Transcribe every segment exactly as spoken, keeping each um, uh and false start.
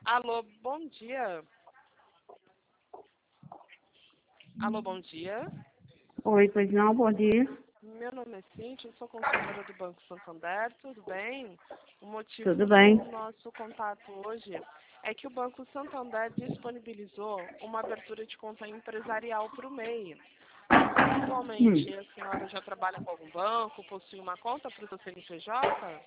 Alô, bom dia. Alô, bom dia. Oi, pois não, bom dia. Meu nome é Cíntia, eu sou consultora do Banco Santander, tudo bem? O Tudo motivo bem? do nosso contato hoje é que o Banco Santander disponibilizou uma abertura de conta empresarial para o M E I. Hum, Atualmente, a senhora já trabalha com algum banco, possui uma conta para o seu C N P J?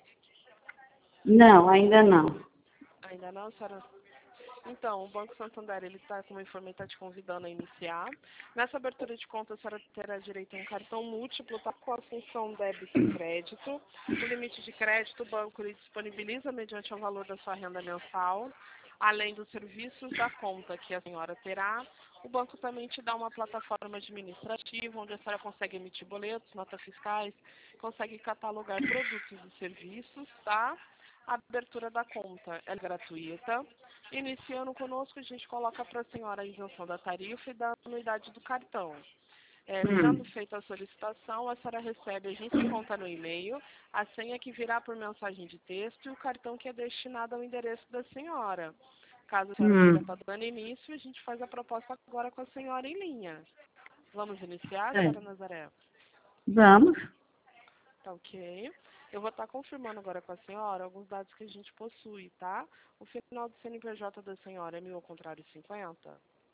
não, ainda não. Ainda não, senhora? Então, o Banco Santander, ele está, como eu informei, está te convidando a iniciar. Nessa abertura de conta, a senhora terá direito a um cartão múltiplo, tá, com a função débito e crédito. O limite de crédito, o banco ele disponibiliza mediante o valor da sua renda mensal. Além dos serviços da conta que a senhora terá, o banco também te dá uma plataforma administrativa, onde a senhora consegue emitir boletos, notas fiscais, consegue catalogar produtos e serviços, tá? A abertura da conta é gratuita. Iniciando conosco, a gente coloca para a senhora a isenção da tarifa e da anuidade do cartão. É, sendo Hum, feita a solicitação, a senhora recebe, a gente conta no e-mail, a senha que virá por mensagem de texto e o cartão que é destinado ao endereço da senhora. Caso a senhora queira hum, estar dando início, a gente faz a proposta agora com a senhora em linha. Vamos iniciar, é. senhora Nazaré? Vamos? Tá ok. Eu vou estar confirmando agora com a senhora alguns dados que a gente possui, tá? O final do C N P J da senhora é mil ao contrário cinquenta?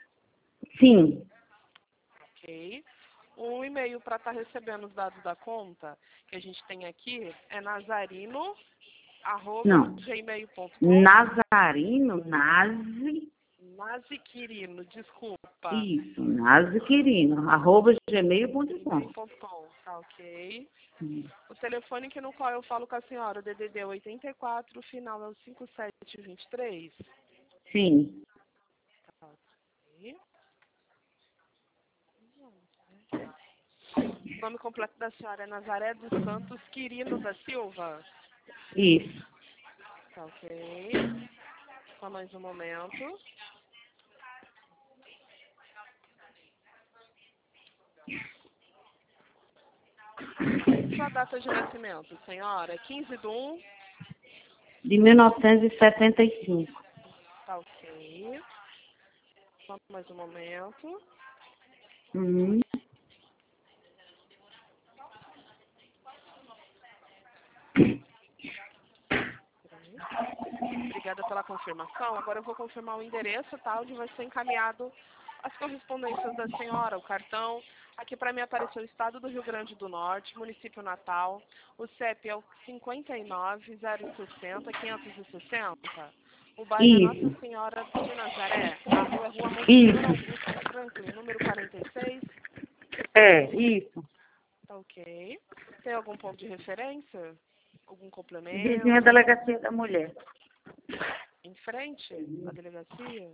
Sim. Ok. O e-mail para estar recebendo os dados da conta que a gente tem aqui é nazarino, arroba, Não. gmail ponto com. Nazarino, Nazi, Naziquirino, desculpa. isso, Nazi Quirino, arroba gmail ponto com. gmail ponto com, tá ok. Hum, O telefone que no qual eu falo com a senhora, o D D D oitenta e quatro, o final é o cinco sete dois três. Sim, Tá ok. O nome completo da senhora é Nazaré dos Santos Quirino da Silva. isso. Tá ok. Só mais um momento. Sua data de nascimento, senhora? quinze de um. De mil novecentos e setenta e cinco. Tá ok. Só mais um momento. Hum, Obrigada pela confirmação. Agora eu vou confirmar o endereço, tá? Onde vai ser encaminhado as correspondências da senhora, o cartão. Aqui para mim apareceu o estado do Rio Grande do Norte, município Natal. O C E P é o cinquenta e nove, zero sessenta, quinhentos e sessenta. O bairro é Nossa isso, Senhora de Nazaré. A rua é Rua Monsenhor isso. Augusto Franklin, número quarenta e seis. É, isso. Tá ok. Tem algum ponto de referência? Algum Vizinha complemento? Delegacia da Mulher. Em frente à delegacia?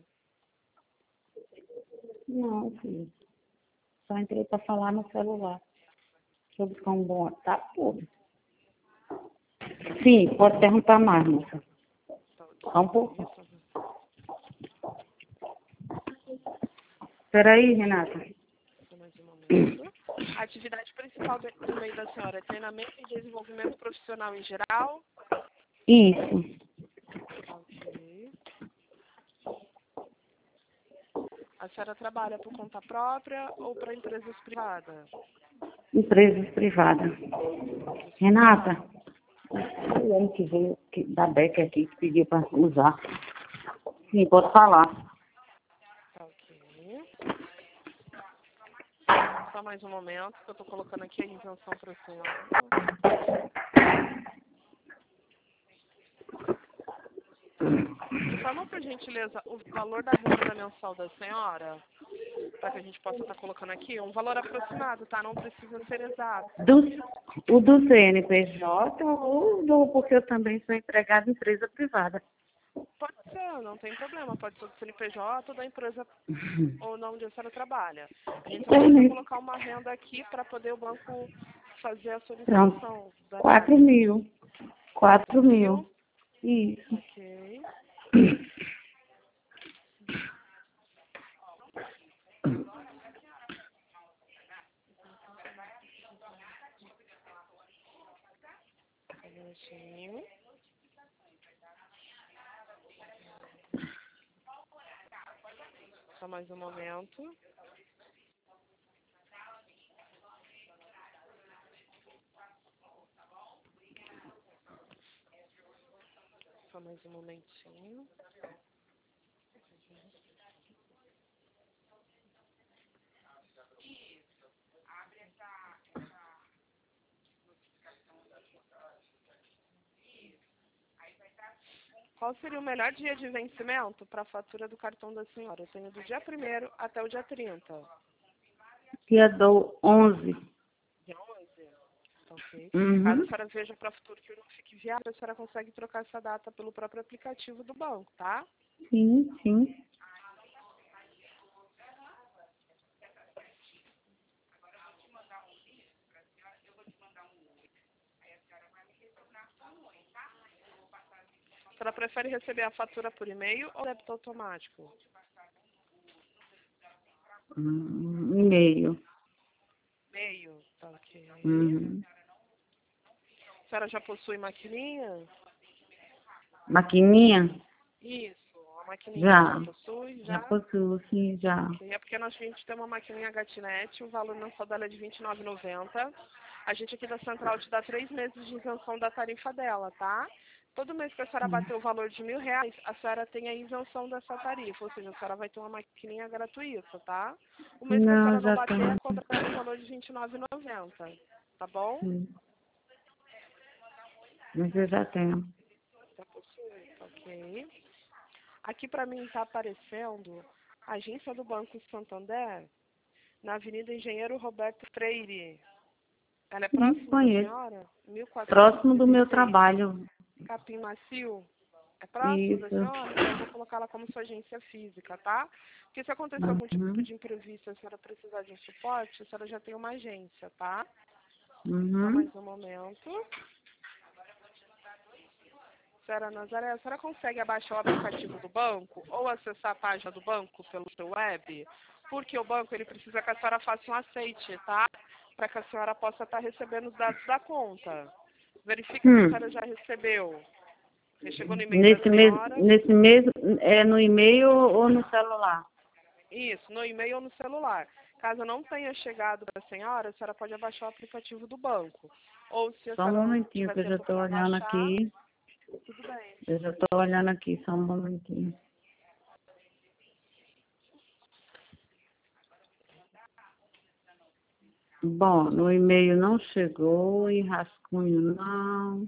Não, filho. Só entrei para falar no celular. Deixa eu buscar um bom. Tá, pô. Sim, pode perguntar mais, moça. Tá Só um ok. pouco. Só Peraí, Renata. só mais um momento. A atividade principal do do meio da senhora é treinamento e desenvolvimento profissional em geral? Isso. Tá ok. A senhora trabalha por conta própria ou para empresas privadas? Empresas privadas. Empresas Renata, privadas. o homem que veio que, da Beca aqui que pediu para usar. Sim, pode falar. Tá ok. Só mais um momento que eu estou colocando aqui a isenção para a senhora. Informa, por gentileza, o valor da renda mensal da senhora, para que a gente possa estar colocando aqui, um valor aproximado, tá? Não precisa ser exato. Do, o do C N P J ou do, porque eu também sou empregada em empresa privada. Pode ser, não tem problema. Pode ser do C N P J ou da empresa ou não onde a senhora trabalha. A gente só precisa colocar uma renda aqui para poder o banco fazer a Pronto. solicitação da Quatro análise. mil. Quatro Quatro mil. mil. Isso. Ok. Um minutinho. Só mais um momento. Só mais um momentinho. Qual seria o melhor dia de vencimento para a fatura do cartão da senhora? Eu tenho do dia primeiro até o dia trinta. Dia do onze. Dia onze? Ok. Uhum. Caso a senhora veja para o futuro que não fique viável, a senhora consegue trocar essa data pelo próprio aplicativo do banco, tá? Sim, sim. A senhora prefere receber a fatura por e-mail ou débito automático? Hum, e-mail. E-mail, tá ok. Uhum. A senhora já possui maquininha? Maquininha? Isso, a maquininha Já. já possui? Já Já? possuo, sim, já. Ok, é porque nós, a gente tem uma maquininha Gatnet, o valor mensal dela é de vinte e nove reais e noventa centavos. A gente aqui da Central te dá três meses de isenção da tarifa dela, tá? Todo mês que a senhora bater o valor de mil reais, a senhora tem a isenção dessa tarifa, ou seja, a senhora vai ter uma maquininha gratuita, tá? O mês que a Não, senhora não já bater, tenho. é cobrado o valor de vinte e nove reais e noventa centavos, tá bom? Sim. Mas eu já tenho. Já possui, ok. Aqui para mim está aparecendo a agência do Banco Santander, na Avenida Engenheiro Roberto Freire. Ela é Sim, próxima da conheço. senhora? Próximo do meu mil quatrocentos e trinta e seis, trabalho. Capim Macio. É próximo da Isso. senhora? Então eu vou colocar ela como sua agência física, tá? Porque se acontecer algum tipo Uhum. de imprevisto, a senhora precisar de um suporte, a senhora já tem uma agência, tá? Só Uhum. mais um momento. Senhora Nazaré, a senhora consegue abaixar o aplicativo do banco ou acessar a página do banco pelo seu web? Porque o banco ele precisa que a senhora faça um aceite, tá? Para que a senhora possa estar recebendo os dados da conta. Verifica se a Hum. senhora já recebeu. Você chegou no e-mail da Nesse mesmo, senhora? nesse mesmo, é no e-mail ou no celular? Isso, no e-mail ou no celular. Caso não tenha chegado para a senhora, a senhora pode abaixar o aplicativo do banco. Ou se a Só um senhora não momentinho tiver que eu já tempo estou para olhando baixar, aqui. tudo bem. Eu já estou olhando aqui, só um momentinho. Bom, no e-mail não chegou, em rascunho não,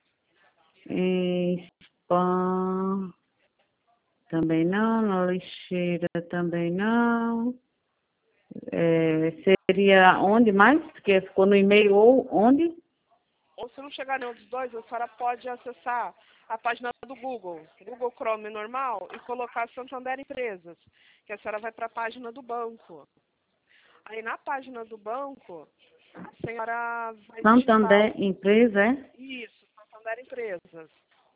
em spam também não, na lixeira também não. É, seria onde mais? Que ficou no e-mail ou onde? Ou se não chegar nenhum dos dois, a senhora pode acessar a página do Google, Google Chrome normal, e colocar Santander Empresas, que a senhora vai para a página do banco. Aí na página do banco, a senhora vai digitar Santander o... Empresa, é? Isso, Santander Empresas.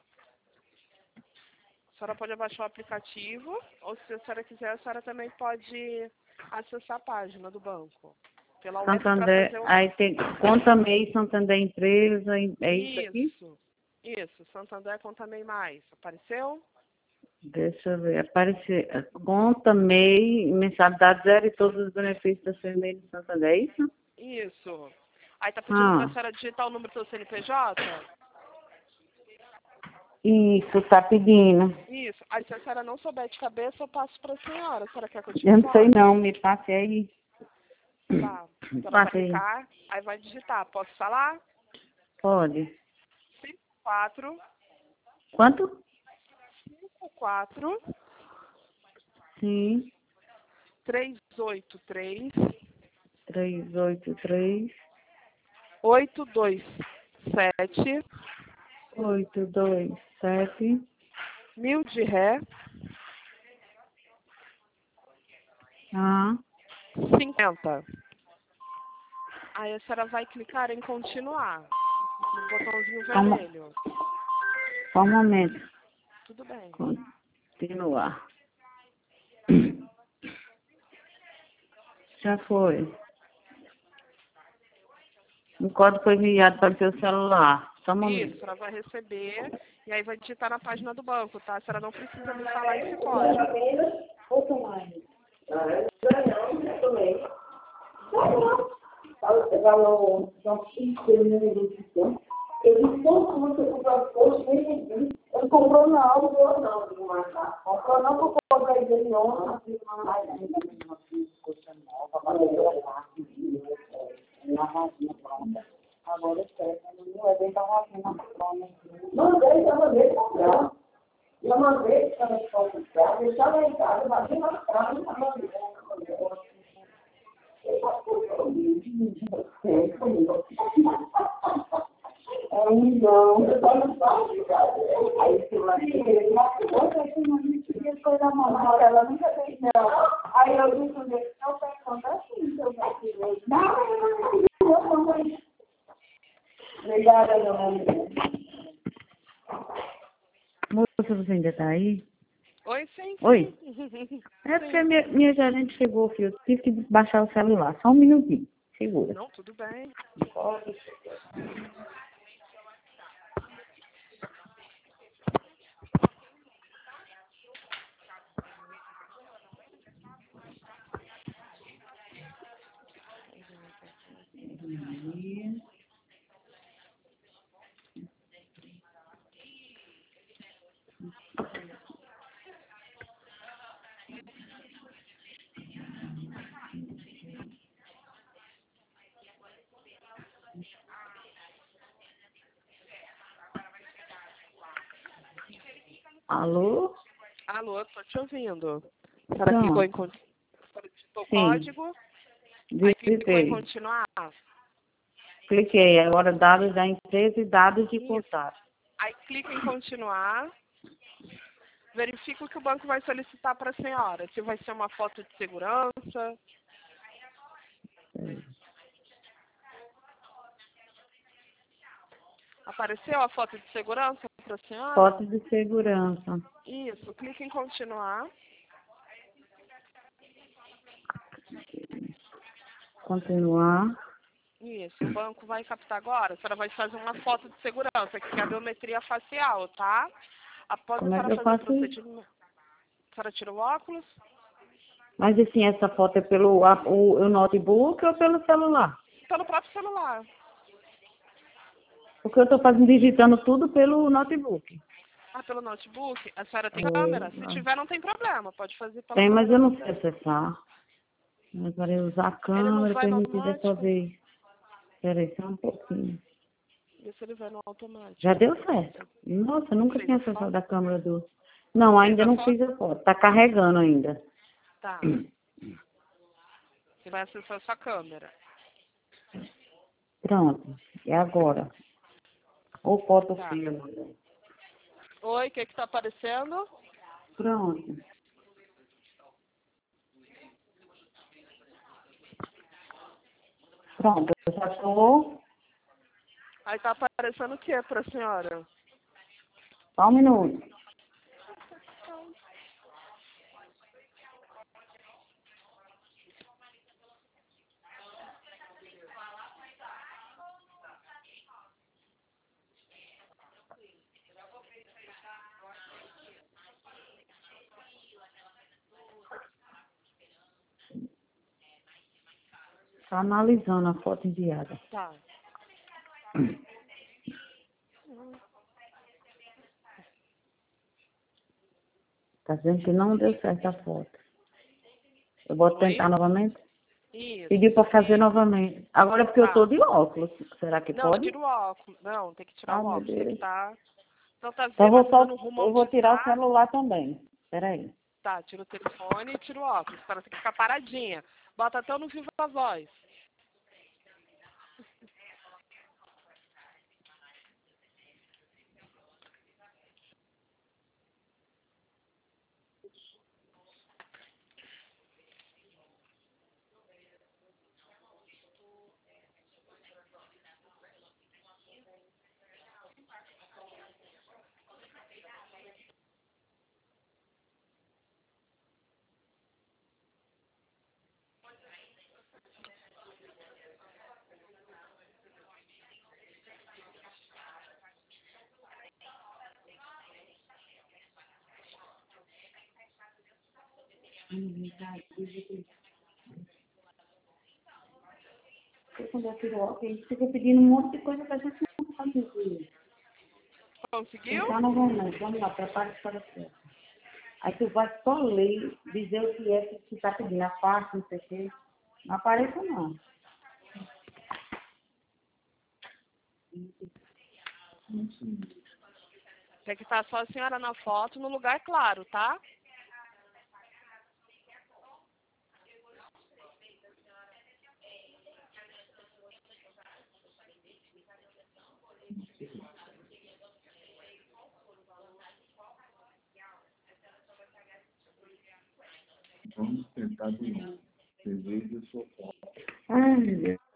A senhora pode abaixar o aplicativo, ou se a senhora quiser, a senhora também pode acessar a página do banco. Pela web para Santander, fazer o... aí tem conta M E I, Santander Empresa, é isso aqui? Isso, isso, Santander Conta Mei Mais. Apareceu? Deixa eu ver, aparecer, conta M E I, mensalidade zero e todos os benefícios da C M E de Santander, é isso? Isso. Aí tá pedindo para a Ah, senhora digitar o número do seu C N P J? isso, tá pedindo. Isso. Aí se a senhora não souber de cabeça, eu passo para a senhora. A senhora quer que eu te Eu não sei informe? não, me passe aí. Tá. A senhora vai Passe aí. clicar, aí vai digitar. Posso falar? Pode. cinco quatro Quanto? cinco quatro Sim, três oito três três oito três, oito dois sete oito dois sete. mil de ré Ah, cinquenta. Aí a senhora vai clicar em continuar no botãozinho só um, vermelho. só um momento. Tudo bem. Continuar. Já foi. O código foi enviado para o seu celular. Só um Isso, a momento. senhora vai receber e aí vai digitar na página do banco, tá? A senhora não precisa me falar esse código. Ou tomar? Ah, não, eu também. Vai no Francisco, ele me identificou. Ele disse, como você comprou as coisas, nem entendi. Ele comprou não, não comprou não, de marcar. Comprou não, porque eu comprei dele ontem, não fiz uma mais ainda, não fiz coisa nova, agora eu vou lá, lavadinha pronta. Agora eu espero, não é bem pra lavadinha pronta. Mandei, já mandei comprar. Já mandei para a escola de casa, deixava lá em casa, batia na casa, não estava vendo. É um milhão, eu só não faço, cara. Aí você vai ver, outra que não me queria foi da mamãe, ela nunca fez não. Aí eu disse, não tem conta assim, se eu já tirei. Não, não, não, não. Obrigada, dona. Moça, você ainda está aí? Oi, sim, sim. Oi? É porque minha, minha gerente chegou, filho. Eu tive que baixar o celular. Só um minutinho. Segura. Não, tudo bem. Pode. Alô? Alô, tô te ouvindo. A senhora clicou em continuar. A senhora digitou o código. Aí clicou em continuar. Cliquei. Agora dados da empresa e dados de contato. Aí clica em continuar. Verifica o que o banco vai solicitar para a senhora. Se vai ser uma foto de segurança. Apareceu a foto de segurança para a senhora? Foto de segurança. Isso, clica em continuar. Continuar. Isso, o banco vai captar agora. A senhora vai fazer uma foto de segurança, que é a biometria facial, tá? Após Como a é que senhora eu fazer o faço procedimento... A senhora tira o óculos? Mas assim, essa foto é pelo a, o, o notebook ou pelo celular? Pelo próprio celular. Porque eu estou fazendo, digitando tudo pelo notebook. Ah, pelo notebook? A senhora tem Oh, câmera? Se ah. tiver, não tem problema. Pode fazer pela Tem, câmera. mas eu não sei acessar. Agora eu usar a Ele não câmera, vai no permitir dessa automático? vez. Espera aí, só um pouquinho. Vê se ele vai no automático. Já deu certo. Nossa, eu nunca Fez tinha a acessado foto? a câmera do... Não, Fez ainda a não foto? fiz a foto. Tá carregando ainda. Tá. Você vai acessar a sua câmera. Pronto. É agora. Ou foto Tá. filme. Oi, o que que tá aparecendo? Pronto. Pronto, eu já estou. Aí tá aparecendo o que pra senhora? Só um minuto. Está analisando a foto enviada. Tá. Está dizendo que não deu certo a foto. Eu vou tentar Oi? novamente? Isso. Pediu para fazer novamente. Agora é porque eu Tá. estou de óculos. Será que Não, pode? tira o óculos. Não, tem que tirar Ah, o meu óculos. Tem que Deus. estar... Não tá Então eu vendo, vou, tá só, dando rumo eu onde vou tirar o tá. celular também. Espera aí. Tá, tira o telefone e tira o óculos. Para você ficar paradinha. Bota até no vivo a voz. Uhum, tá. Porque quando eu tiro óculos, a gente fica pedindo um monte de coisa pra gente não conseguir. Conseguiu? Então não vamos não. Vamos lá, prepare-se para o céu. Aí tu vai só ler, dizer o que é que tu tá pedindo, a parte, não sei o quê. Não apareça não. Tem que estar só a senhora na foto no lugar claro, tá? Vamos tentar de novo. Desejo sua foto. Ai, meu Deus.